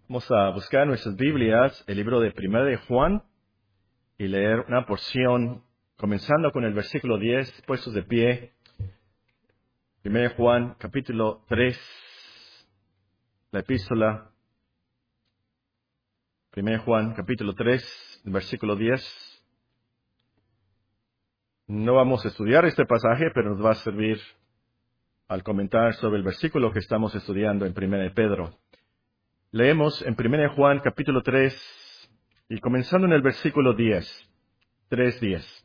Vamos a buscar en nuestras Biblias el libro de Primera de Juan y leer una porción, comenzando con el versículo 10, puestos de pie. Primera de Juan, capítulo 3, la epístola. Primera de Juan, capítulo 3, versículo 10. No vamos a estudiar este pasaje, pero nos va a servir al comentar sobre el versículo que estamos estudiando en Primera de Pedro. Leemos en 1 Juan capítulo 3 y comenzando en el versículo 10, 3:10.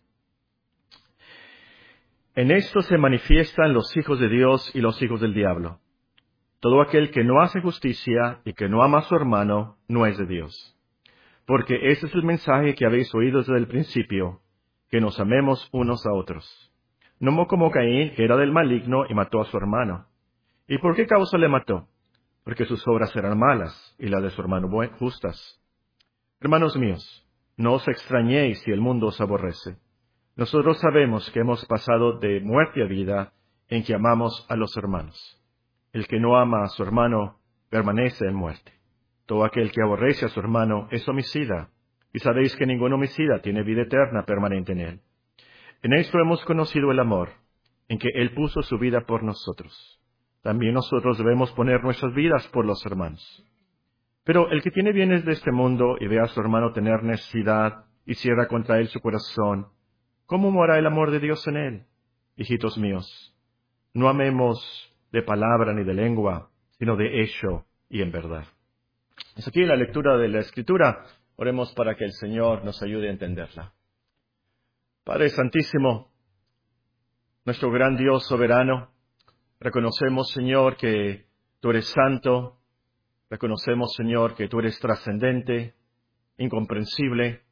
En esto se manifiestan los hijos de Dios y los hijos del diablo. Todo aquel que no hace justicia y que no ama a su hermano no es de Dios. Porque ese es el mensaje que habéis oído desde el principio, que nos amemos unos a otros. No como Caín, que era del maligno y mató a su hermano. ¿Y por qué causa le mató? Porque sus obras eran malas y las de su hermano justas. Hermanos míos, no os extrañéis si el mundo os aborrece. Nosotros sabemos que hemos pasado de muerte a vida en que amamos a los hermanos. El que no ama a su hermano permanece en muerte. Todo aquel que aborrece a su hermano es homicida, y sabéis que ningún homicida tiene vida eterna permanente en él. En esto hemos conocido el amor, en que él puso su vida por nosotros. También nosotros debemos poner nuestras vidas por los hermanos. Pero el que tiene bienes de este mundo y ve a su hermano tener necesidad y cierra contra él su corazón, ¿cómo morará el amor de Dios en él? Hijitos míos, no amemos de palabra ni de lengua, sino de hecho y en verdad. Es aquí la lectura de la Escritura. Oremos para que el Señor nos ayude a entenderla. Padre Santísimo, nuestro gran Dios soberano, reconocemos, Señor, que tú eres santo. Reconocemos, Señor, que tú eres trascendente, incomprensible.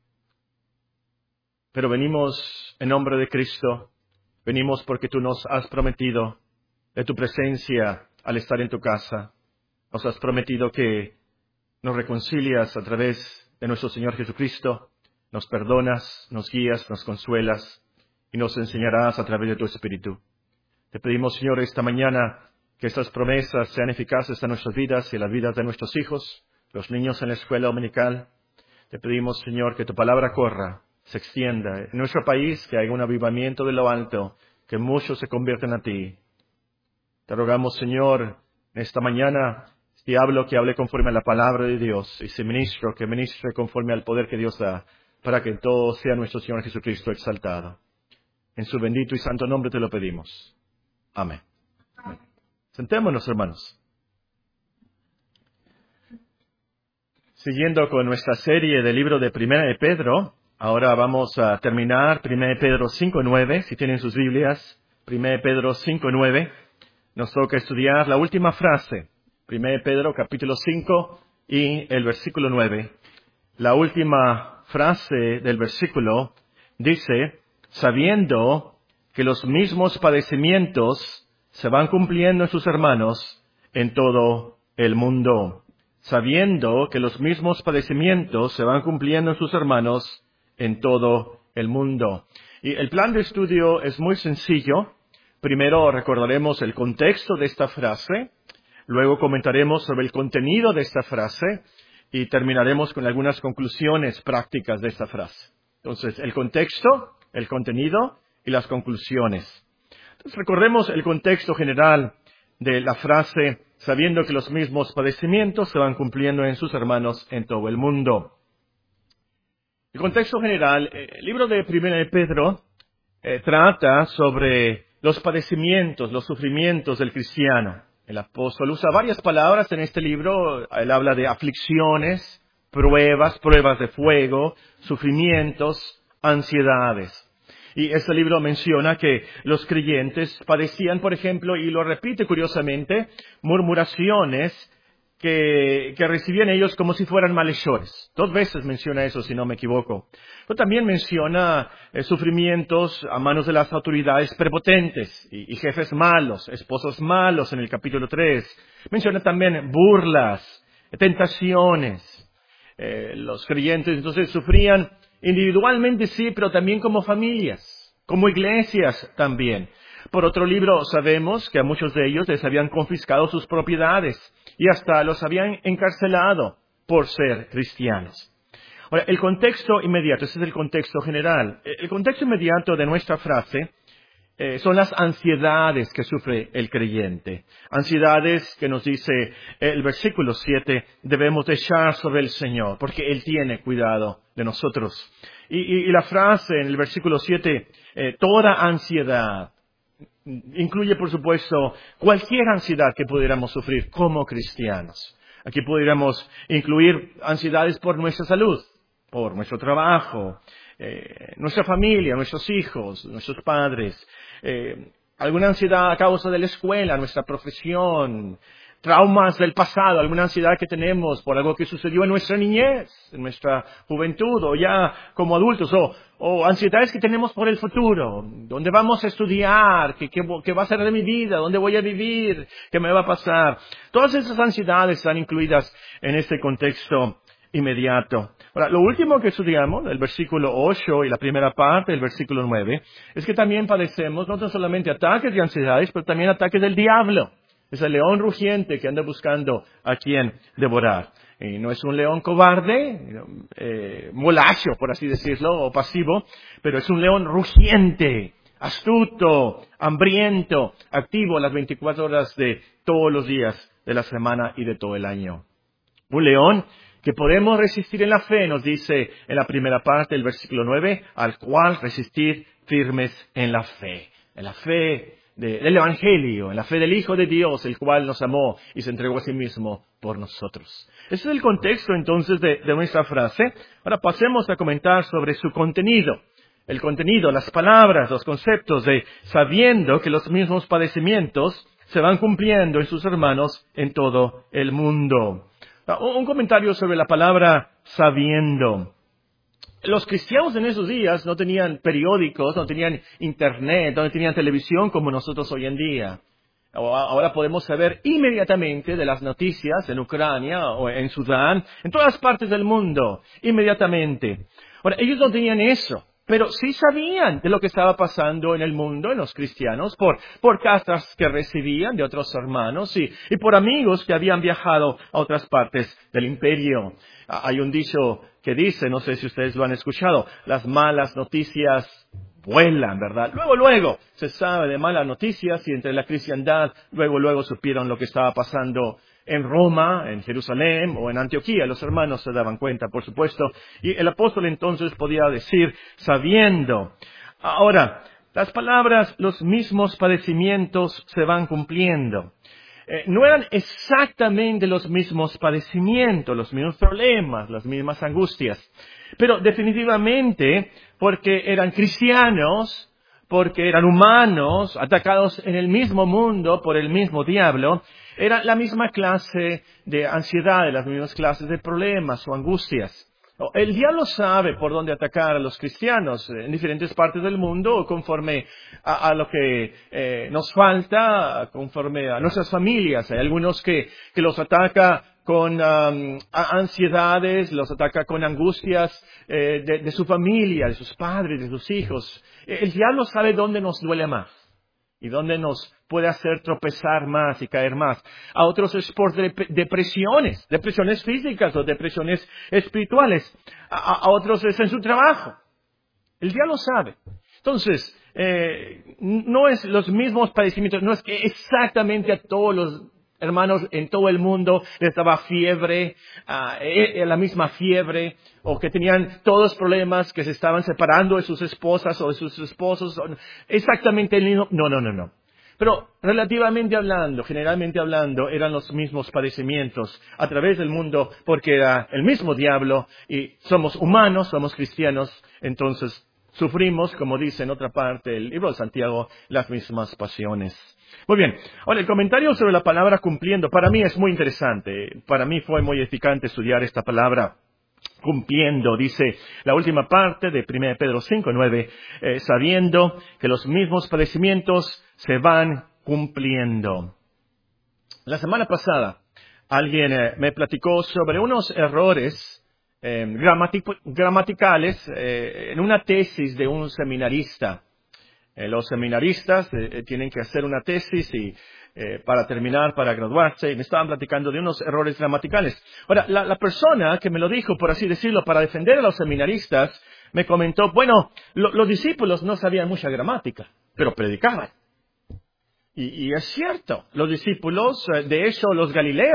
Pero venimos en nombre de Cristo. Venimos porque tú nos has prometido de tu presencia al estar en tu casa. Nos has prometido que nos reconcilias a través de nuestro Señor Jesucristo. Nos perdonas, nos guías, nos consuelas y nos enseñarás a través de tu Espíritu. Te pedimos, Señor, esta mañana que estas promesas sean eficaces en nuestras vidas y en las vidas de nuestros hijos, los niños en la escuela dominical. Te pedimos, Señor, que tu palabra corra, se extienda en nuestro país, que haya un avivamiento de lo alto, que muchos se conviertan a ti. Te rogamos, Señor, esta mañana, si hablo, que hable conforme a la palabra de Dios, y si ministro, que ministre conforme al poder que Dios da, para que todo sea nuestro Señor Jesucristo exaltado. En su bendito y santo nombre te lo pedimos. Amén. Sentémonos, hermanos. Siguiendo con nuestra serie del libro de Primera de Pedro, ahora vamos a terminar Primera de Pedro 5:9. Si tienen sus Biblias, Primera de Pedro 5:9. Nos toca estudiar la última frase. Primera de Pedro, capítulo 5 y el versículo 9. La última frase del versículo dice, sabiendo que los mismos padecimientos se van cumpliendo en sus hermanos en todo el mundo. Sabiendo que los mismos padecimientos se van cumpliendo en sus hermanos en todo el mundo. Y el plan de estudio es muy sencillo. Primero recordaremos el contexto de esta frase, luego comentaremos sobre el contenido de esta frase y terminaremos con algunas conclusiones prácticas de esta frase. Entonces, el contexto, el contenido y las conclusiones. Entonces, recordemos el contexto general de la frase, sabiendo que los mismos padecimientos se van cumpliendo en sus hermanos en todo el mundo. El contexto general, el libro de Primera de Pedro trata sobre los padecimientos, los sufrimientos del cristiano. El apóstol usa varias palabras en este libro. Él habla de aflicciones, pruebas de fuego, sufrimientos, ansiedades. Y este libro menciona que los creyentes padecían, por ejemplo, y lo repite curiosamente, murmuraciones que recibían ellos como si fueran malhechores. 2 veces menciona eso, si no me equivoco. Pero también menciona sufrimientos a manos de las autoridades prepotentes y jefes malos, esposos malos en el capítulo 3. Menciona también burlas, tentaciones. Los creyentes entonces sufrían individualmente, sí, pero también como familias, como iglesias también. Por otro libro, sabemos que a muchos de ellos les habían confiscado sus propiedades y hasta los habían encarcelado por ser cristianos. Ahora, el contexto inmediato, ese es el contexto general. El contexto inmediato de nuestra frase son las ansiedades que sufre el creyente. Ansiedades que nos dice el versículo 7, debemos echar sobre el Señor, porque Él tiene cuidado de nosotros. Y la frase en el versículo 7, toda ansiedad, incluye por supuesto cualquier ansiedad que pudiéramos sufrir como cristianos. Aquí pudiéramos incluir ansiedades por nuestra salud, por nuestro trabajo, nuestra familia, nuestros hijos, nuestros padres, alguna ansiedad a causa de la escuela, nuestra profesión, traumas del pasado, alguna ansiedad que tenemos por algo que sucedió en nuestra niñez, en nuestra juventud o ya como adultos, o ansiedades que tenemos por el futuro, dónde vamos a estudiar, qué va a ser de mi vida, dónde voy a vivir, qué me va a pasar. Todas esas ansiedades están incluidas en este contexto inmediato. Ahora, lo último que estudiamos, el versículo 8 y la primera parte del versículo 9, es que también padecemos no tan solamente ataques de ansiedades, pero también ataques del diablo. Es el león rugiente que anda buscando a quien devorar. Y no es un león cobarde, molacho, por así decirlo, o pasivo, pero es un león rugiente, astuto, hambriento, activo las 24 horas de todos los días de la semana y de todo el año. Un león que podemos resistir en la fe, nos dice en la primera parte del versículo 9, al cual resistir firmes en la fe del Evangelio, en la fe del Hijo de Dios, el cual nos amó y se entregó a sí mismo por nosotros. Ese es el contexto entonces de nuestra frase. Ahora pasemos a comentar sobre su contenido. El contenido, las palabras, los conceptos de sabiendo que los mismos padecimientos se van cumpliendo en sus hermanos en todo el mundo. Un comentario sobre la palabra sabiendo. Los cristianos en esos días no tenían periódicos, no tenían internet, no tenían televisión como nosotros hoy en día. Ahora podemos saber inmediatamente de las noticias en Ucrania o en Sudán, en todas partes del mundo, inmediatamente. Ahora, ellos no tenían eso, pero sí sabían de lo que estaba pasando en el mundo, en los cristianos, por cartas que recibían de otros hermanos y por amigos que habían viajado a otras partes del imperio. Hay un dicho que dice, no sé si ustedes lo han escuchado, las malas noticias vuelan, ¿verdad? Luego se sabe de malas noticias y entre la cristiandad, luego supieron lo que estaba pasando en Roma, en Jerusalén o en Antioquía. Los hermanos se daban cuenta, por supuesto, y el apóstol entonces podía decir, sabiendo. Ahora, las palabras, los mismos padecimientos se van cumpliendo. No eran exactamente los mismos padecimientos, los mismos problemas, las mismas angustias, pero definitivamente porque eran cristianos, porque eran humanos, atacados en el mismo mundo por el mismo diablo, era la misma clase de ansiedad, las mismas clases de problemas o angustias. El diablo sabe por dónde atacar a los cristianos en diferentes partes del mundo conforme a lo que nos falta, conforme a nuestras familias. Hay algunos que los ataca con ansiedades, los ataca con angustias de su familia, de sus padres, de sus hijos. El diablo sabe dónde nos duele más y dónde nos puede hacer tropezar más y caer más. A otros es por depresiones físicas o depresiones espirituales. A otros es en su trabajo. El diablo sabe. Entonces, no es los mismos padecimientos, no es que exactamente a todos los hermanos en todo el mundo les daba fiebre, la misma fiebre, o que tenían todos problemas, que se estaban separando de sus esposas o de sus esposos, exactamente el mismo. No. Pero relativamente hablando, generalmente hablando, eran los mismos padecimientos a través del mundo, porque era el mismo diablo y somos humanos, somos cristianos, entonces sufrimos, como dice en otra parte del libro de Santiago, las mismas pasiones. Muy bien, ahora el comentario sobre la palabra cumpliendo, para mí es muy interesante, para mí fue muy edificante estudiar esta palabra. Cumpliendo, dice la última parte de 1 Pedro 5:9, sabiendo que los mismos padecimientos se van cumpliendo. La semana pasada alguien me platicó sobre unos errores gramaticales en una tesis de un seminarista. Los seminaristas tienen que hacer una tesis y para terminar, para graduarse, y me estaban platicando de unos errores gramaticales. Ahora, la persona que me lo dijo, por así decirlo, para defender a los seminaristas, me comentó, bueno, los discípulos no sabían mucha gramática, pero predicaban. Y es cierto, los discípulos, de hecho, los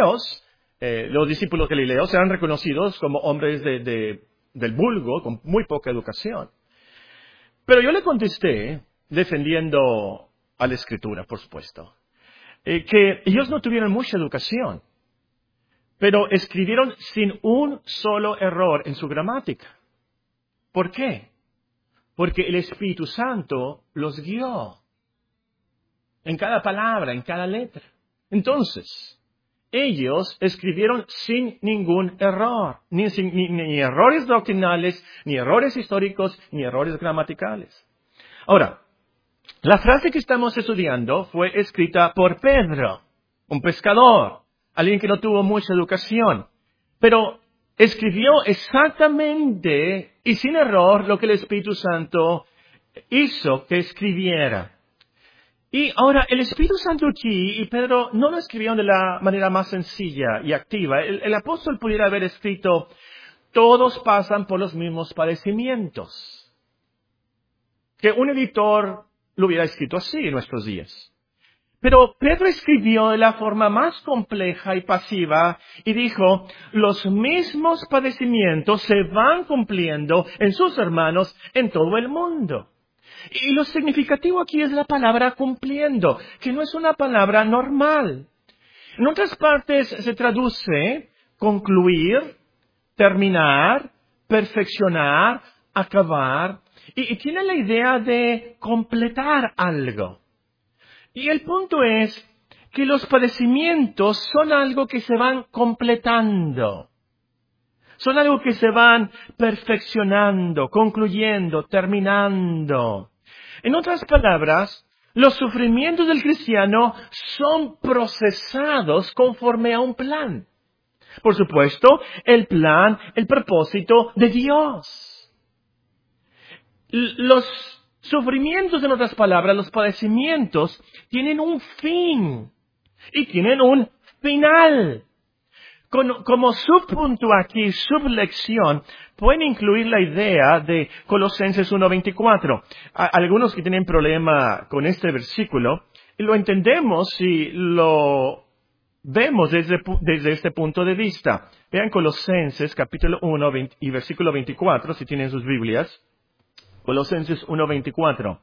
discípulos galileos eran reconocidos como hombres del vulgo, con muy poca educación. Pero yo le contesté, defendiendo a la Escritura, por supuesto, que ellos no tuvieron mucha educación, pero escribieron sin un solo error en su gramática. ¿Por qué? Porque el Espíritu Santo los guió en cada palabra, en cada letra. Entonces, ellos escribieron sin ningún error, ni errores doctrinales, ni errores históricos, ni errores gramaticales. Ahora, la frase que estamos estudiando fue escrita por Pedro, un pescador, alguien que no tuvo mucha educación, pero escribió exactamente y sin error lo que el Espíritu Santo hizo que escribiera. Y ahora, el Espíritu Santo aquí y Pedro no lo escribieron de la manera más sencilla y activa. El apóstol pudiera haber escrito, todos pasan por los mismos padecimientos. Que un editor lo hubiera escrito así en nuestros días. Pero Pedro escribió de la forma más compleja y pasiva y dijo, los mismos padecimientos se van cumpliendo en sus hermanos en todo el mundo. Y lo significativo aquí es la palabra cumpliendo, que no es una palabra normal. En otras partes se traduce concluir, terminar, perfeccionar, acabar, y tiene la idea de completar algo. Y el punto es que los padecimientos son algo que se van completando. Son algo que se van perfeccionando, concluyendo, terminando. En otras palabras, los sufrimientos del cristiano son procesados conforme a un plan. Por supuesto, el plan, el propósito de Dios. Los sufrimientos, en otras palabras, los padecimientos, tienen un fin y tienen un final. Como subpunto aquí, sublección, pueden incluir la idea de Colosenses 1:24. Algunos que tienen problema con este versículo, lo entendemos si lo vemos desde este punto de vista. Vean Colosenses capítulo 1 y versículo 24, si tienen sus Biblias. Colosenses 1:24.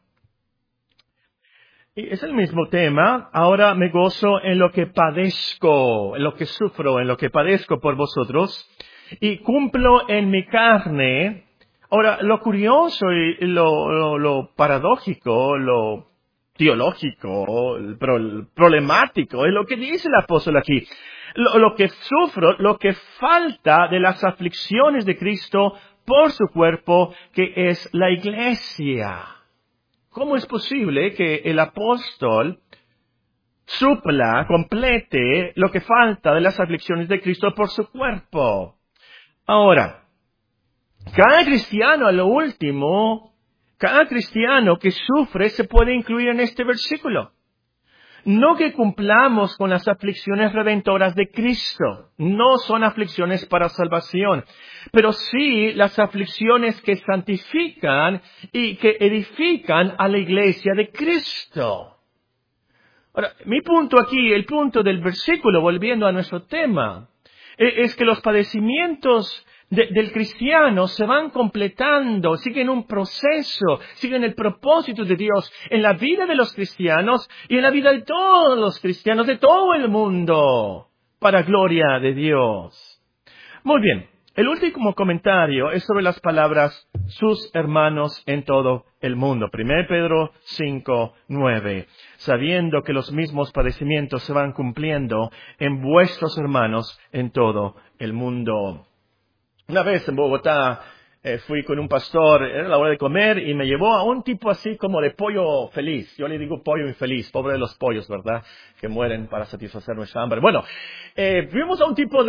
Y es el mismo tema. Ahora me gozo en lo que padezco, en lo que sufro, en lo que padezco por vosotros, y cumplo en mi carne. Ahora, lo curioso y lo paradójico, lo teológico, lo problemático, es lo que dice el apóstol aquí. Lo que sufro, lo que falta de las aflicciones de Cristo por su cuerpo, que es la iglesia. ¿Cómo es posible que el apóstol supla, complete lo que falta de las aflicciones de Cristo por su cuerpo? Ahora, cada cristiano a lo último, cada cristiano que sufre se puede incluir en este versículo. No que cumplamos con las aflicciones redentoras de Cristo, no son aflicciones para salvación, pero sí las aflicciones que santifican y que edifican a la iglesia de Cristo. Ahora, mi punto aquí, el punto del versículo, volviendo a nuestro tema, es que los padecimientos del cristiano se van completando, siguen un proceso, siguen el propósito de Dios en la vida de los cristianos y en la vida de todos los cristianos de todo el mundo, para gloria de Dios. Muy bien, el último comentario es sobre las palabras sus hermanos en todo el mundo. 1 Pedro 5:9. Sabiendo que los mismos padecimientos se van cumpliendo en vuestros hermanos en todo el mundo. Una vez en Bogotá fui con un pastor, era la hora de comer, y me llevó a un tipo así como de pollo feliz. Yo le digo pollo infeliz, pobre de los pollos, ¿verdad? Que mueren para satisfacer nuestra hambre. Bueno, fuimos a un tipo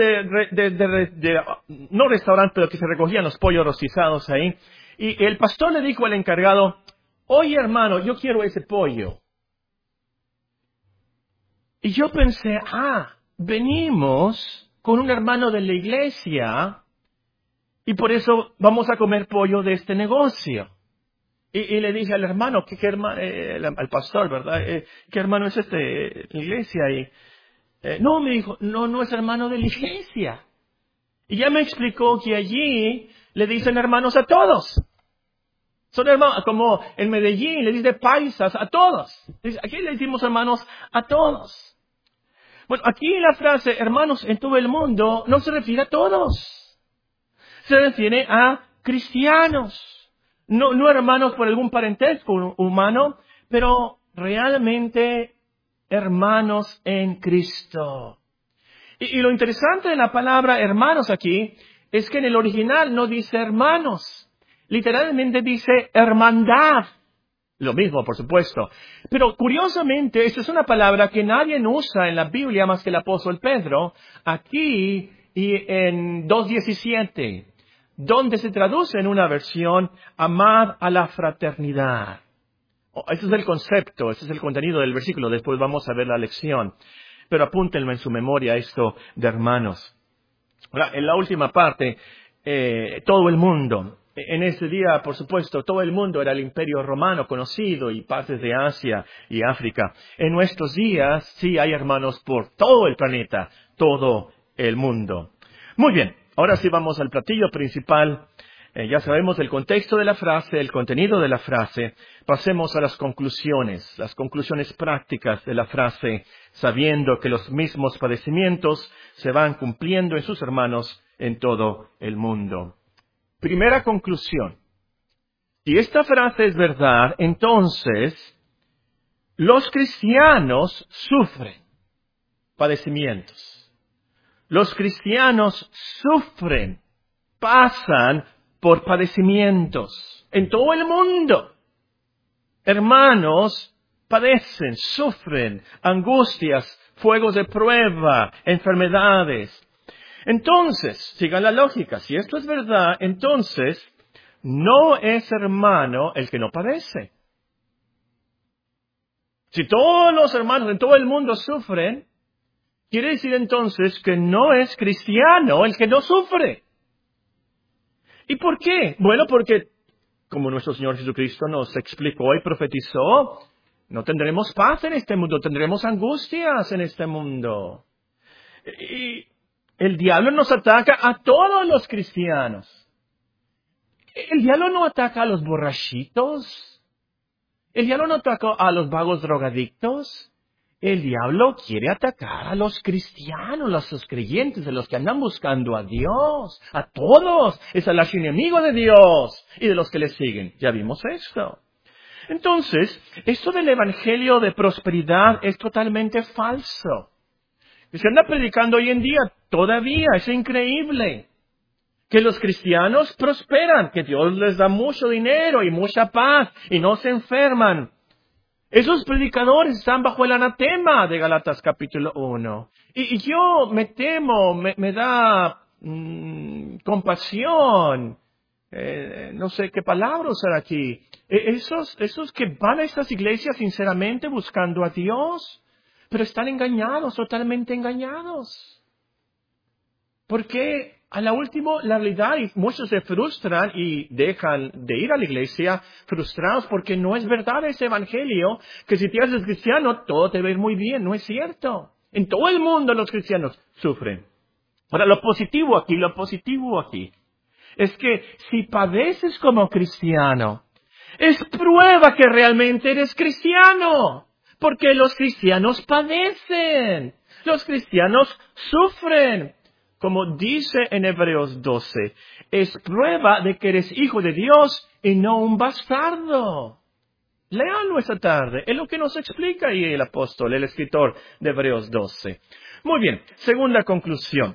no restaurante, pero que se recogían los pollos rostizados ahí. Y el pastor le dijo al encargado, oye hermano, yo quiero ese pollo. Y yo pensé, venimos con un hermano de la iglesia y por eso vamos a comer pollo de este negocio. Y le dije al hermano, al pastor, ¿verdad? ¿Qué hermano es de la iglesia? No, me dijo, no es hermano de la iglesia. Y ya me explicó que allí le dicen hermanos a todos. Son hermanos, como en Medellín le dicen paisas a todos. Aquí le decimos hermanos a todos. Bueno, aquí la frase hermanos en todo el mundo no se refiere a todos. Se refiere a cristianos. No hermanos por algún parentesco humano, pero realmente hermanos en Cristo. Y lo interesante de la palabra hermanos aquí es que en el original no dice hermanos. Literalmente dice hermandad. Lo mismo, por supuesto. Pero curiosamente, esta es una palabra que nadie usa en la Biblia más que el apóstol Pedro, aquí y en 2:17, donde se traduce en una versión, amad a la fraternidad. Ese es el concepto, ese es el contenido del versículo, después vamos a ver la lección. Pero apúntenlo en su memoria esto de hermanos. Ahora, en la última parte, todo el mundo. En ese día, por supuesto, todo el mundo era el imperio romano conocido y partes de Asia y África. En nuestros días, sí hay hermanos por todo el planeta, todo el mundo. Muy bien, ahora sí vamos al platillo principal. Ya sabemos el contexto de la frase, el contenido de la frase. Pasemos a las conclusiones prácticas de la frase, sabiendo que los mismos padecimientos se van cumpliendo en sus hermanos en todo el mundo. Primera conclusión. Si esta frase es verdad, entonces los cristianos sufren padecimientos. Los cristianos sufren, pasan por padecimientos en todo el mundo. Hermanos padecen, sufren angustias, fuegos de prueba, enfermedades. Entonces, sigan la lógica, si esto es verdad, entonces no es hermano el que no padece. Si todos los hermanos en todo el mundo sufren, quiere decir entonces que no es cristiano el que no sufre. ¿Y por qué? Bueno, porque, como nuestro Señor Jesucristo nos explicó y profetizó, no tendremos paz en este mundo, tendremos angustias en este mundo. Y el diablo nos ataca a todos los cristianos. El diablo no ataca a los borrachitos. El diablo no ataca a los vagos drogadictos. El diablo quiere atacar a los cristianos, a los creyentes, a los que andan buscando a Dios, a todos. Es el archienemigo de Dios y de los que le siguen. Ya vimos esto. Entonces, esto del evangelio de prosperidad es totalmente falso. Se anda predicando hoy en día todavía, es increíble. Que los cristianos prosperan, que Dios les da mucho dinero y mucha paz y no se enferman. Esos predicadores están bajo el anatema de Gálatas capítulo 1. Y yo me temo, me da compasión, no sé qué palabra usar aquí. Esos que van a estas iglesias sinceramente buscando a Dios, pero están engañados, totalmente engañados. Porque a la última, la realidad, y muchos se frustran y dejan de ir a la iglesia frustrados porque no es verdad ese evangelio, que si te haces cristiano todo te va a ir muy bien. No es cierto. En todo el mundo los cristianos sufren. Ahora, lo positivo aquí, es que si padeces como cristiano, es prueba que realmente eres cristiano. Porque los cristianos padecen. Los cristianos sufren. Como dice en Hebreos 12, es prueba de que eres hijo de Dios y no un bastardo. Léanlo esta tarde, es lo que nos explica ahí el apóstol, el escritor de Hebreos 12. Muy bien, segunda conclusión.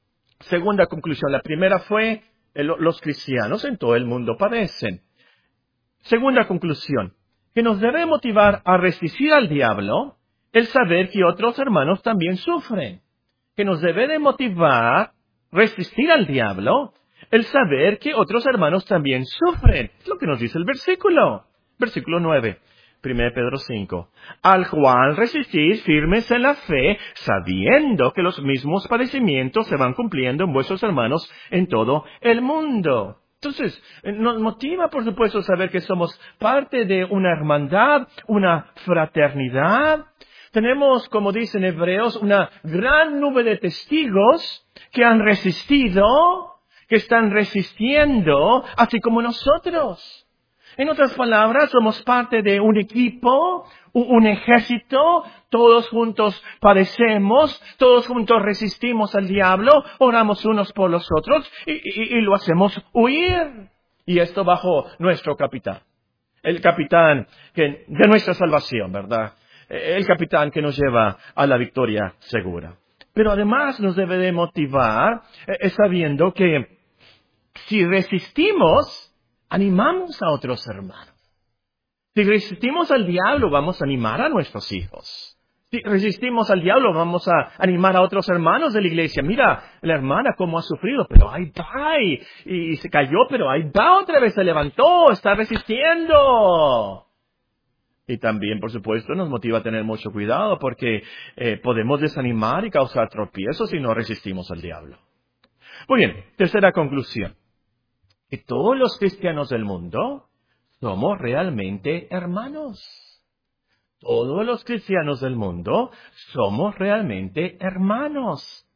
La primera fue, los cristianos en todo el mundo padecen. Segunda conclusión, que nos debe motivar a resistir al diablo el saber que otros hermanos también sufren. Que nos debe de motivar resistir al diablo el saber que otros hermanos también sufren. Es lo que nos dice el versículo 9. 1 Pedro 5. Al cual resistís firmes en la fe, sabiendo que los mismos padecimientos se van cumpliendo en vuestros hermanos en todo el mundo. Entonces, nos motiva, por supuesto, saber que somos parte de una hermandad, una fraternidad. Tenemos, como dicen Hebreos, una gran nube de testigos que han resistido, que están resistiendo, así como nosotros. En otras palabras, somos parte de un equipo, un ejército, todos juntos padecemos, todos juntos resistimos al diablo, oramos unos por los otros y lo hacemos huir. Y esto bajo nuestro capitán, el capitán de nuestra salvación, ¿verdad? El capitán que nos lleva a la victoria segura. Pero además nos debe de motivar sabiendo que si resistimos, animamos a otros hermanos. Si resistimos al diablo, vamos a animar a nuestros hijos. Si resistimos al diablo, vamos a animar a otros hermanos de la iglesia. Mira, la hermana cómo ha sufrido, pero ahí va, y se cayó, pero ahí va otra vez, se levantó, está resistiendo. Y también, por supuesto, nos motiva a tener mucho cuidado porque podemos desanimar y causar tropiezos si no resistimos al diablo. Muy bien, tercera conclusión. Que todos los cristianos del mundo somos realmente hermanos. Todos los cristianos del mundo somos realmente hermanos.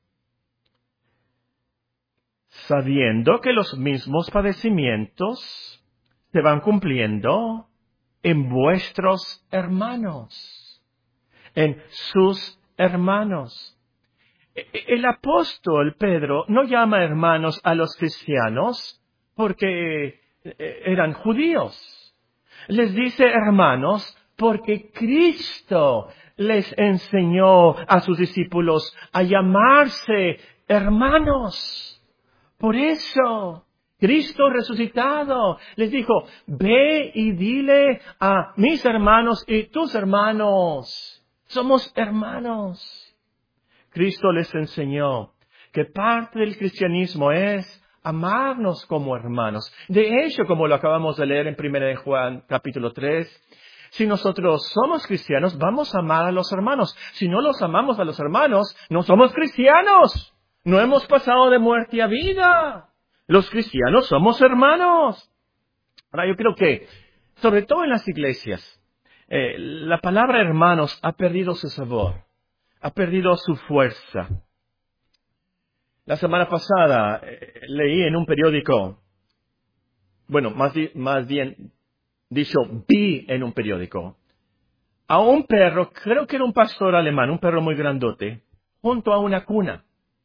Sabiendo que los mismos padecimientos se van cumpliendo en vuestros hermanos, en sus hermanos. El apóstol Pedro no llama hermanos a los cristianos porque eran judíos. Les dice hermanos porque Cristo les enseñó a sus discípulos a llamarse hermanos. Por eso, Cristo resucitado les dijo, ve y dile a mis hermanos y tus hermanos. Somos hermanos. Cristo les enseñó que parte del cristianismo es amarnos como hermanos. De hecho, como lo acabamos de leer en 1 de Juan capítulo 3, si nosotros somos cristianos, vamos a amar a los hermanos. Si no los amamos a los hermanos, no somos cristianos. No hemos pasado de muerte a vida. Los cristianos somos hermanos. Ahora, yo creo que, sobre todo en las iglesias, la palabra hermanos ha perdido su sabor, ha perdido su fuerza. La semana pasada leí en un periódico, bueno, más bien dicho, vi en un periódico, a un perro, creo que era un pastor alemán, un perro muy grandote, junto a una cuna.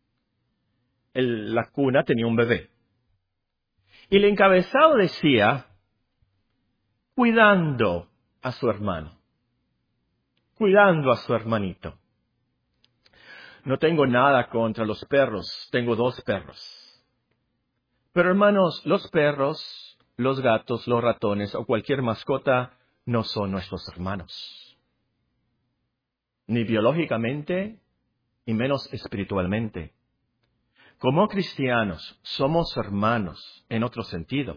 La cuna tenía un bebé. Y el encabezado decía, cuidando a su hermano, cuidando a su hermanito. No tengo nada contra los perros, tengo 2 perros. Pero hermanos, los perros, los gatos, los ratones o cualquier mascota no son nuestros hermanos. Ni biológicamente, y menos espiritualmente. Como cristianos, somos hermanos en otro sentido.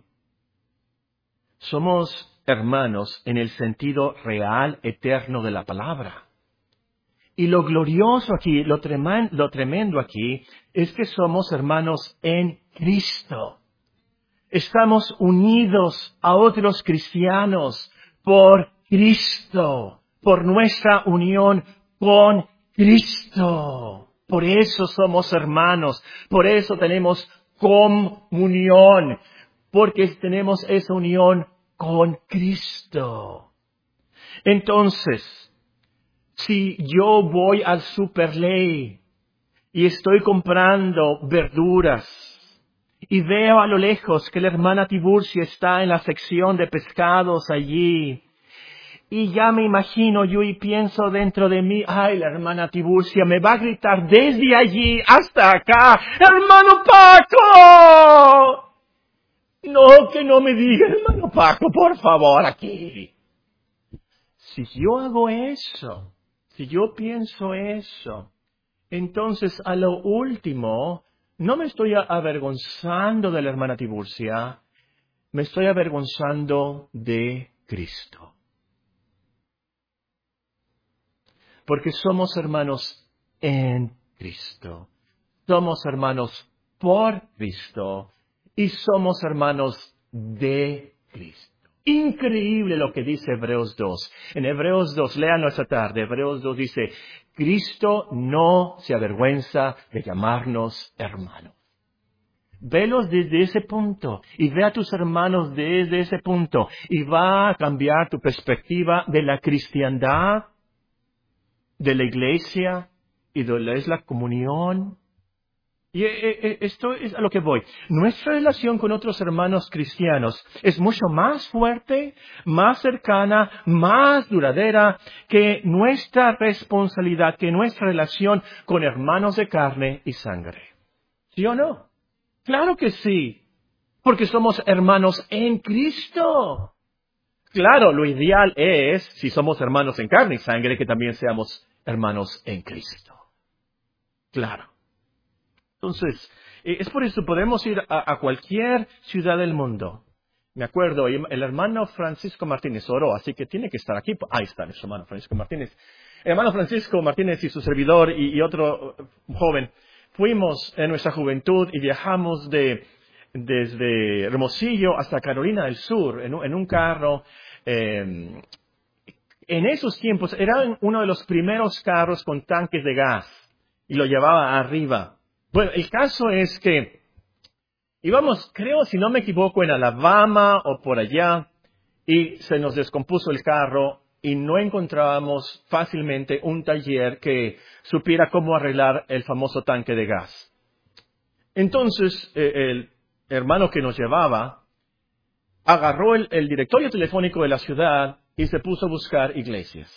Somos hermanos en el sentido real, eterno de la palabra. Y lo glorioso aquí, lo tremendo aquí, es que somos hermanos en Cristo. Estamos unidos a otros cristianos por Cristo, por nuestra unión con Cristo. Por eso somos hermanos, por eso tenemos comunión, porque tenemos esa unión con Cristo. Entonces, si yo voy al Superley y estoy comprando verduras y veo a lo lejos que la hermana Tiburcia está en la sección de pescados allí, y ya me imagino yo y pienso dentro de mí, ay, la hermana Tiburcia me va a gritar desde allí hasta acá, ¡hermano Paco! No, que no me diga, hermano Paco, por favor, aquí. Si yo hago eso, si yo pienso eso, entonces a lo último, no me estoy avergonzando de la hermana Tiburcia, me estoy avergonzando de Cristo. Porque somos hermanos en Cristo. Somos hermanos por Cristo. Y somos hermanos de Cristo. Increíble lo que dice Hebreos 2. En Hebreos 2, léanlo esta tarde. Hebreos 2 dice, Cristo no se avergüenza de llamarnos hermanos. Velos desde ese punto y ve a tus hermanos desde ese punto y va a cambiar tu perspectiva de la cristiandad, de la iglesia y de lo que es la comunión. Y esto es a lo que voy. Nuestra relación con otros hermanos cristianos es mucho más fuerte, más cercana, más duradera que nuestra responsabilidad, que nuestra relación con hermanos de carne y sangre. ¿Sí o no? Claro que sí, porque somos hermanos en Cristo. Claro, lo ideal es, si somos hermanos en carne y sangre, que también seamos hermanos en Cristo. Claro. Entonces, es por eso podemos ir a cualquier ciudad del mundo. Me acuerdo, el hermano Francisco Martínez oró, así que tiene que estar aquí. Ahí está nuestro hermano Francisco Martínez. El hermano Francisco Martínez y su servidor y otro joven, fuimos en nuestra juventud y viajamos desde Hermosillo hasta Carolina del Sur en un carro. En esos tiempos era uno de los primeros carros con tanques de gas y lo llevaba arriba. Bueno, el caso es que íbamos, creo, si no me equivoco, en Alabama o por allá, y se nos descompuso el carro y no encontrábamos fácilmente un taller que supiera cómo arreglar el famoso tanque de gas. Entonces, el hermano que nos llevaba agarró el directorio telefónico de la ciudad y se puso a buscar iglesias.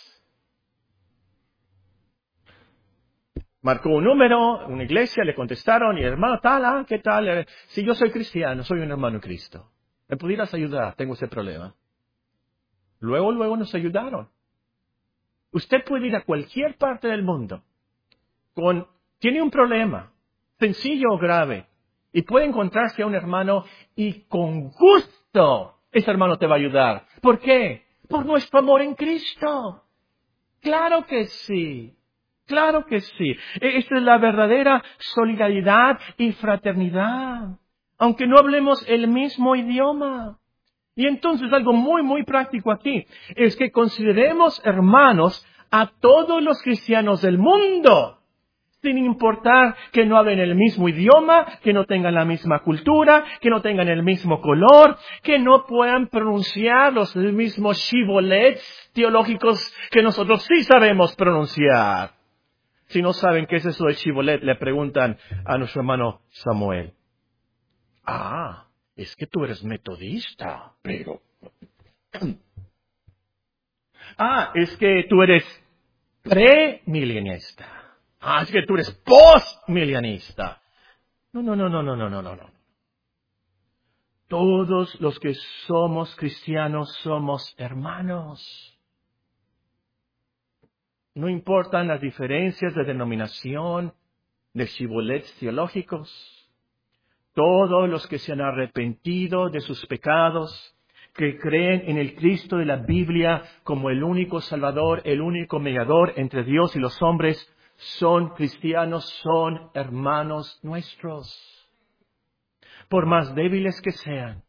Marcó un número, una iglesia, le contestaron, y hermano tal, ¿qué tal? Si yo soy cristiano, soy un hermano en Cristo. ¿Me pudieras ayudar? Tengo ese problema. Luego nos ayudaron. Usted puede ir a cualquier parte del mundo. Tiene un problema, sencillo o grave, y puede encontrarse a un hermano y con gusto ese hermano te va a ayudar. ¿Por qué? Por nuestro amor en Cristo. Claro que sí. Claro que sí. Esta es la verdadera solidaridad y fraternidad. Aunque no hablemos el mismo idioma. Y entonces algo muy, muy práctico aquí es que consideremos hermanos a todos los cristianos del mundo. Sin importar que no hablen el mismo idioma, que no tengan la misma cultura, que no tengan el mismo color, que no puedan pronunciar los mismos shibolets teológicos que nosotros sí sabemos pronunciar. Si no saben qué es eso de shibolet, le preguntan a nuestro hermano Samuel. Es que tú eres metodista, pero... es que tú eres premilenista. Es que tú eres postmilenista. No. Todos los que somos cristianos somos hermanos. No importan las diferencias de denominación, de shibolets teológicos. Todos los que se han arrepentido de sus pecados, que creen en el Cristo de la Biblia como el único Salvador, el único mediador entre Dios y los hombres, son cristianos, son hermanos nuestros. Por más débiles que sean,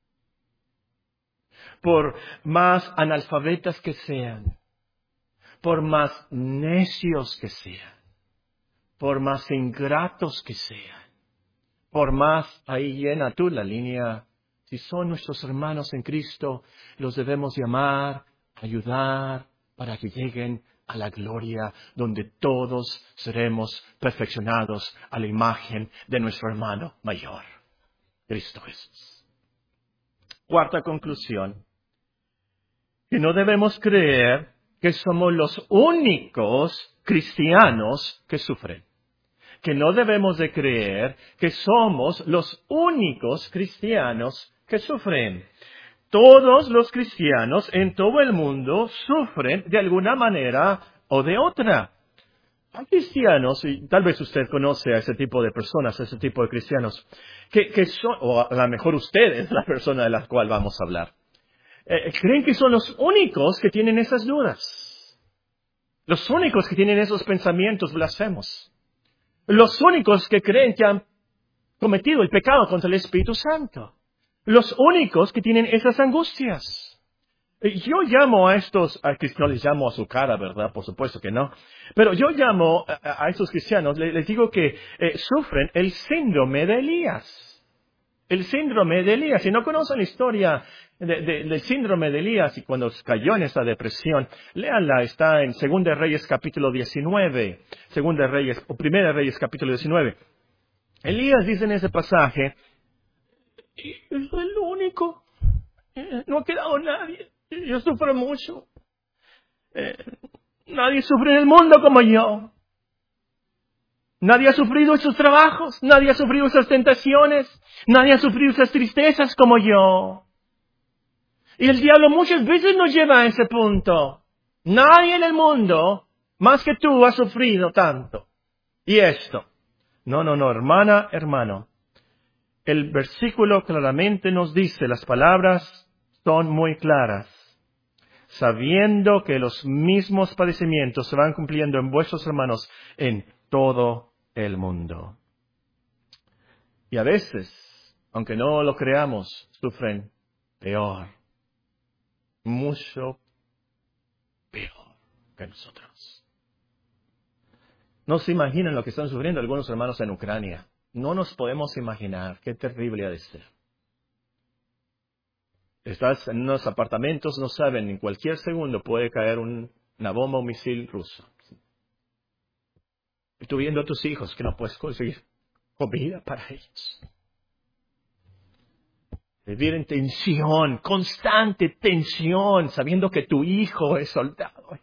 por más analfabetas que sean, por más necios que sean, por más ingratos que sean, por más, ahí llena tú la línea, si son nuestros hermanos en Cristo, los debemos llamar, ayudar, para que lleguen a la gloria, donde todos seremos perfeccionados a la imagen de nuestro hermano mayor, Cristo Jesús. Cuarta conclusión, que no debemos creer que somos los únicos cristianos que sufren. Que no debemos de creer que somos los únicos cristianos que sufren. Todos los cristianos en todo el mundo sufren de alguna manera o de otra. Hay cristianos, y tal vez usted conoce a ese tipo de personas, a ese tipo de cristianos, que son, o a lo mejor usted es la persona de la cual vamos a hablar. Creen que son los únicos que tienen esas dudas. Los únicos que tienen esos pensamientos blasfemos. Los únicos que creen que han cometido el pecado contra el Espíritu Santo. Los únicos que tienen esas angustias. Yo llamo a estos, no les llamo a su cara, ¿verdad? Por supuesto que no. Pero yo llamo a estos cristianos, les digo que sufren el síndrome de Elías. El síndrome de Elías. Si no conocen la historia del síndrome de Elías y cuando cayó en esa depresión, léanla, está en 2 de Reyes capítulo 19. 2 de Reyes, o 1 de Reyes capítulo 19. Elías dice en ese pasaje, yo soy el único, no ha quedado nadie. Yo sufro mucho. Nadie sufre en el mundo como yo. Nadie ha sufrido esos trabajos. Nadie ha sufrido esas tentaciones. Nadie ha sufrido esas tristezas como yo. Y el diablo muchas veces nos lleva a ese punto. Nadie en el mundo, más que tú, ha sufrido tanto. Y esto. No, hermana, hermano. El versículo claramente nos dice, las palabras son muy claras. Sabiendo que los mismos padecimientos se van cumpliendo en vuestros hermanos en todo el mundo. Y a veces, aunque no lo creamos, sufren peor. Mucho peor que nosotros. No se imaginan lo que están sufriendo algunos hermanos en Ucrania. No nos podemos imaginar qué terrible ha de ser. Estás en unos apartamentos, no saben, en cualquier segundo puede caer una bomba o un misil ruso. Y tú viendo a tus hijos que no puedes conseguir comida para ellos. Vivir en tensión, constante tensión, sabiendo que tu hijo es soldado.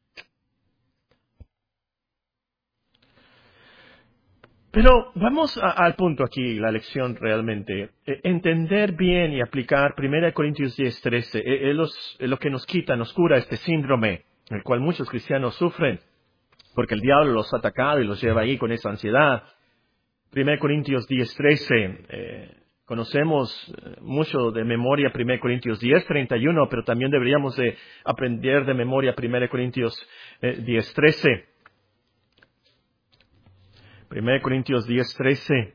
Pero vamos al punto aquí, la lección realmente. Entender bien y aplicar 1 Corintios 10:13 es lo que nos quita, nos cura este síndrome, el cual muchos cristianos sufren, porque el diablo los ha atacado y los lleva ahí con esa ansiedad. 1 Corintios 10:13, conocemos mucho de memoria 1 Corintios 10:31, pero también deberíamos de aprender de memoria 1 Corintios 10:13. 1 Corintios 10:13.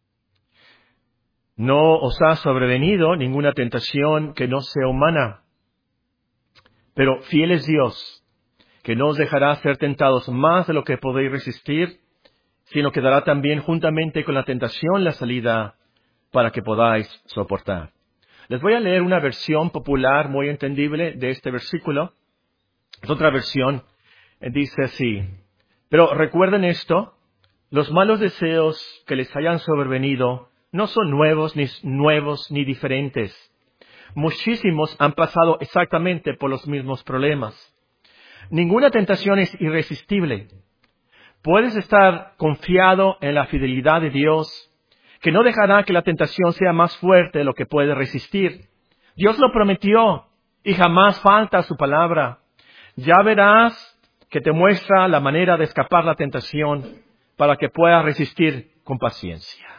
No os ha sobrevenido ninguna tentación que no sea humana, pero fiel es Dios, que no os dejará ser tentados más de lo que podéis resistir, sino que dará también juntamente con la tentación la salida para que podáis soportar. Les voy a leer una versión popular muy entendible de este versículo. Es otra versión. Dice así: pero recuerden esto, los malos deseos que les hayan sobrevenido no son nuevos ni diferentes. Muchísimos han pasado exactamente por los mismos problemas. Ninguna tentación es irresistible. Puedes estar confiado en la fidelidad de Dios, que no dejará que la tentación sea más fuerte de lo que puede resistir. Dios lo prometió y jamás falta a su palabra. Ya verás que te muestra la manera de escapar la tentación para que puedas resistir con paciencia.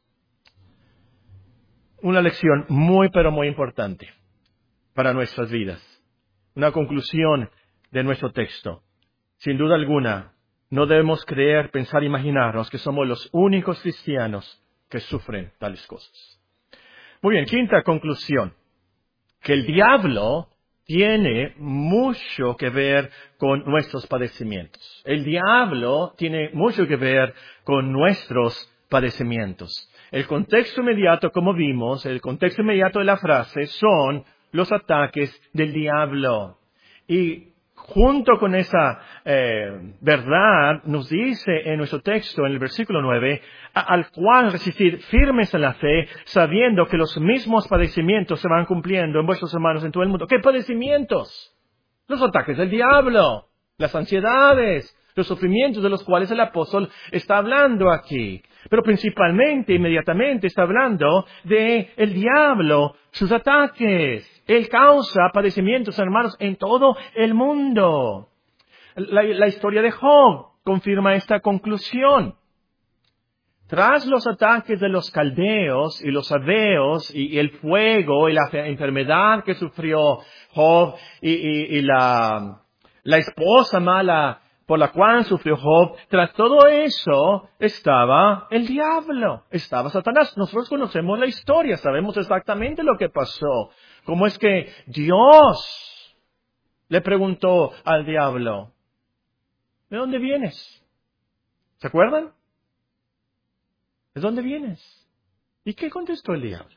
Una lección muy pero muy importante para nuestras vidas. Una conclusión de nuestro texto. Sin duda alguna, no debemos creer, pensar, imaginarnos que somos los únicos cristianos que sufren tales cosas. Muy bien, quinta conclusión. Que el diablo tiene mucho que ver con nuestros padecimientos. El diablo tiene mucho que ver con nuestros padecimientos. El contexto inmediato, como vimos, el contexto inmediato de la frase son los ataques del diablo. Y junto con esa verdad, nos dice en nuestro texto, en el versículo 9, al cual resistir firmes en la fe, sabiendo que los mismos padecimientos se van cumpliendo en vuestros hermanos en todo el mundo. ¿Qué padecimientos? Los ataques del diablo, las ansiedades, los sufrimientos de los cuales el apóstol está hablando aquí. Pero principalmente, inmediatamente, está hablando de el diablo, sus ataques. Él causa padecimientos, hermanos, en todo el mundo. La historia de Job confirma esta conclusión. Tras los ataques de los caldeos y los sabeos y el fuego y la enfermedad que sufrió Job y la esposa mala por la cual sufrió Job, tras todo eso estaba el diablo, estaba Satanás. Nosotros conocemos la historia, sabemos exactamente lo que pasó. Cómo es que Dios le preguntó al diablo, ¿de dónde vienes? ¿Se acuerdan? ¿De dónde vienes? ¿Y qué contestó el diablo?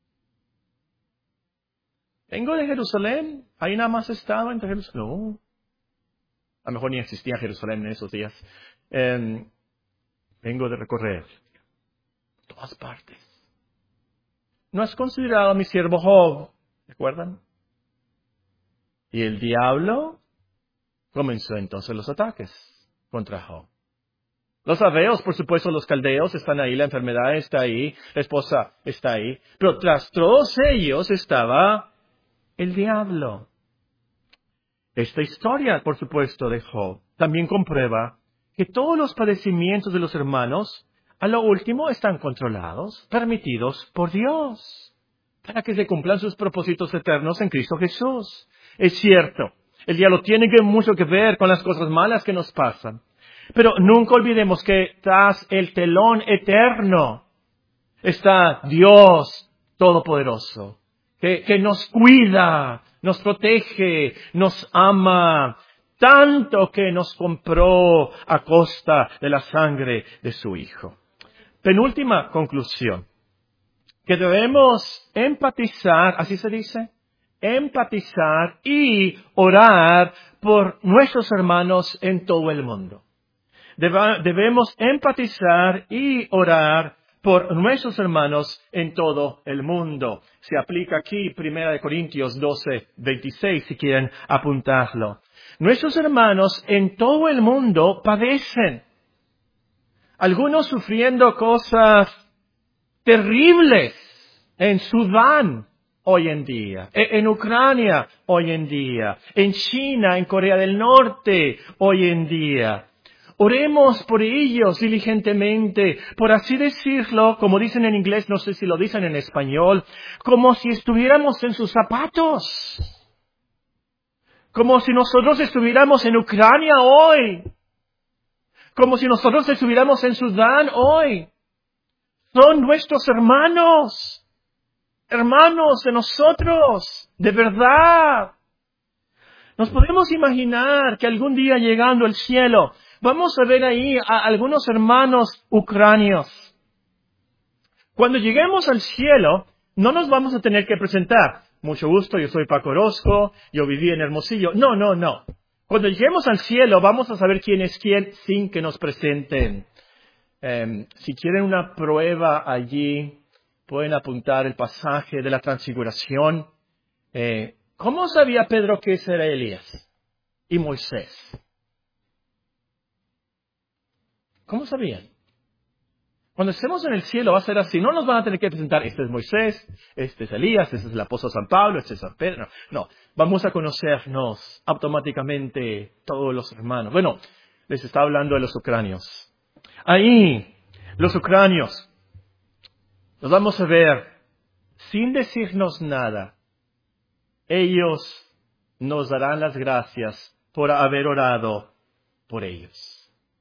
Vengo de Jerusalén, ahí nada más estaba en Jerusalén. No, a lo mejor ni existía Jerusalén en esos días. Vengo de recorrer todas partes. ¿No has considerado a mi siervo Job? ¿Recuerdan? Y el diablo comenzó entonces los ataques contra Job. Los sabeos, por supuesto, los caldeos están ahí, la enfermedad está ahí, la esposa está ahí. Pero tras todos ellos estaba el diablo. Esta historia, por supuesto, de Job también comprueba que todos los padecimientos de los hermanos, a lo último, están controlados, permitidos por Dios, para que se cumplan sus propósitos eternos en Cristo Jesús. Es cierto, el diablo tiene mucho que ver con las cosas malas que nos pasan, pero nunca olvidemos que tras el telón eterno está Dios Todopoderoso, que nos cuida, nos protege, nos ama, tanto que nos compró a costa de la sangre de su Hijo. Penúltima conclusión, que debemos empatizar, así se dice, empatizar y orar por nuestros hermanos en todo el mundo. Debemos empatizar y orar por nuestros hermanos en todo el mundo. Se aplica aquí 1 Corintios 12:26, si quieren apuntarlo. Nuestros hermanos en todo el mundo padecen. Algunos sufriendo cosas terribles en Sudán hoy en día, en Ucrania hoy en día, en China, en Corea del Norte hoy en día. Oremos por ellos diligentemente, por así decirlo, como dicen en inglés, no sé si lo dicen en español, como si estuviéramos en sus zapatos. Como si nosotros estuviéramos en Ucrania hoy. Como si nosotros estuviéramos en Sudán hoy. Son nuestros hermanos. Hermanos de nosotros. De verdad. Nos podemos imaginar que algún día llegando al cielo, vamos a ver ahí a algunos hermanos ucranios. Cuando lleguemos al cielo, no nos vamos a tener que presentar. Mucho gusto, yo soy Paco Orozco, yo viví en Hermosillo. No. Cuando lleguemos al cielo, vamos a saber quién es quién sin que nos presenten. Si quieren una prueba allí, pueden apuntar el pasaje de la transfiguración. ¿Cómo sabía Pedro que ese era Elías y Moisés? ¿Cómo sabían? Cuando estemos en el cielo va a ser así. No nos van a tener que presentar, este es Moisés, este es Elías, este es el apóstol San Pablo, este es San Pedro. No, vamos a conocernos automáticamente todos los hermanos. Bueno, les estaba hablando de los ucranios. Ahí, los ucranios, los vamos a ver sin decirnos nada. Ellos nos darán las gracias por haber orado por ellos.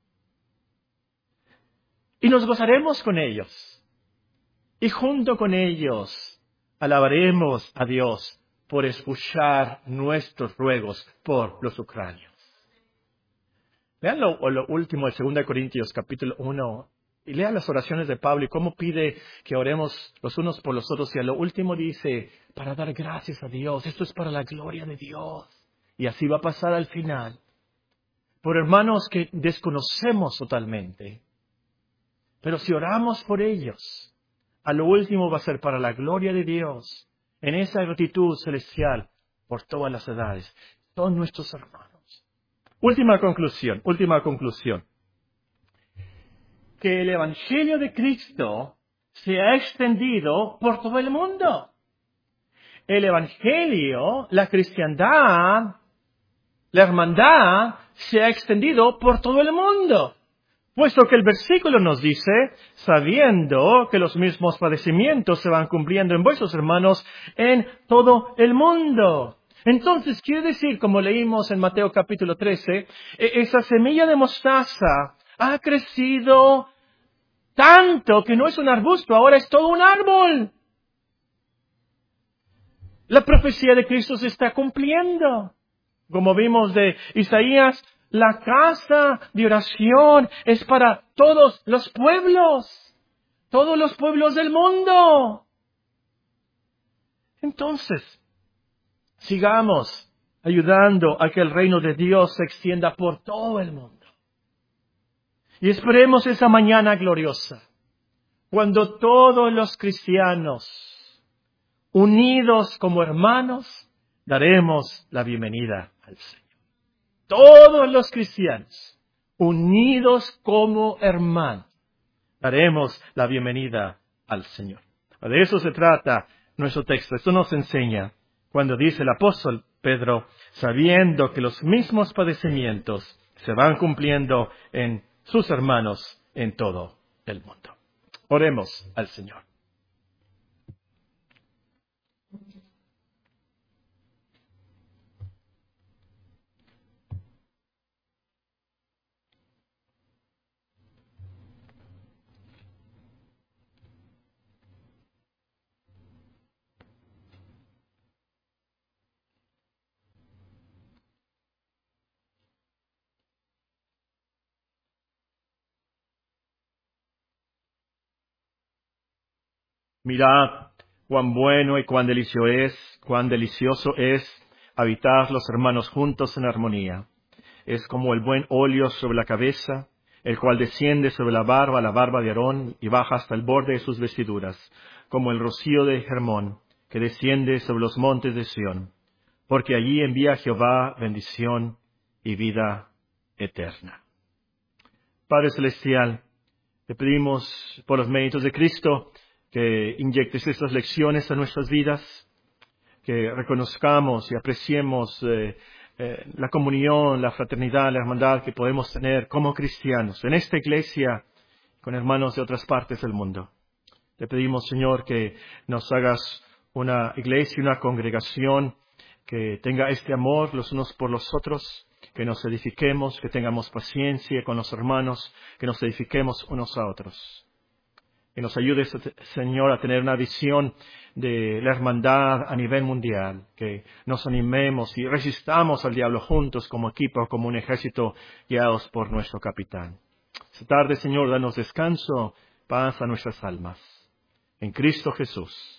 Y nos gozaremos con ellos. Y junto con ellos alabaremos a Dios por escuchar nuestros ruegos por los ucranios. Lean lo último de 2 Corintios capítulo 1 y lean las oraciones de Pablo y cómo pide que oremos los unos por los otros. Y a lo último dice, para dar gracias a Dios, esto es para la gloria de Dios. Y así va a pasar al final. Por hermanos que desconocemos totalmente. Pero si oramos por ellos, a lo último va a ser para la gloria de Dios, en esa gratitud celestial por todas las edades. Son nuestros hermanos. Última conclusión. Que el Evangelio de Cristo se ha extendido por todo el mundo. El Evangelio, la cristiandad, la hermandad se ha extendido por todo el mundo. Puesto que el versículo nos dice, sabiendo que los mismos padecimientos se van cumpliendo en vuestros hermanos en todo el mundo. Entonces, quiere decir, como leímos en Mateo capítulo 13, esa semilla de mostaza ha crecido tanto que no es un arbusto, ahora es todo un árbol. La profecía de Cristo se está cumpliendo. Como vimos de Isaías, la casa de oración es para todos los pueblos del mundo. Entonces, sigamos ayudando a que el reino de Dios se extienda por todo el mundo. Y esperemos esa mañana gloriosa, cuando todos los cristianos, unidos como hermanos, daremos la bienvenida al Señor. Todos los cristianos, unidos como hermanos, daremos la bienvenida al Señor. De eso se trata nuestro texto. Esto nos enseña cuando dice el apóstol Pedro, sabiendo que los mismos padecimientos se van cumpliendo en sus hermanos en todo el mundo. Oremos al Señor. Mirad cuán bueno y cuán delicioso es habitar los hermanos juntos en armonía. Es como el buen óleo sobre la cabeza, el cual desciende sobre la barba de Aarón, y baja hasta el borde de sus vestiduras, como el rocío de Hermón, que desciende sobre los montes de Sión. Porque allí envía Jehová bendición y vida eterna. Padre Celestial, te pedimos por los méritos de Cristo que inyectes estas lecciones a nuestras vidas, que reconozcamos y apreciemos la comunión, la fraternidad, la hermandad que podemos tener como cristianos en esta iglesia con hermanos de otras partes del mundo. Te pedimos, Señor, que nos hagas una iglesia, una congregación que tenga este amor los unos por los otros, que nos edifiquemos, que tengamos paciencia con los hermanos, que nos edifiquemos unos a otros. Que nos ayudes, Señor, a tener una visión de la hermandad a nivel mundial. Que nos animemos y resistamos al diablo juntos como equipo, como un ejército guiados por nuestro capitán. Esta tarde, Señor, danos descanso, paz a nuestras almas. En Cristo Jesús.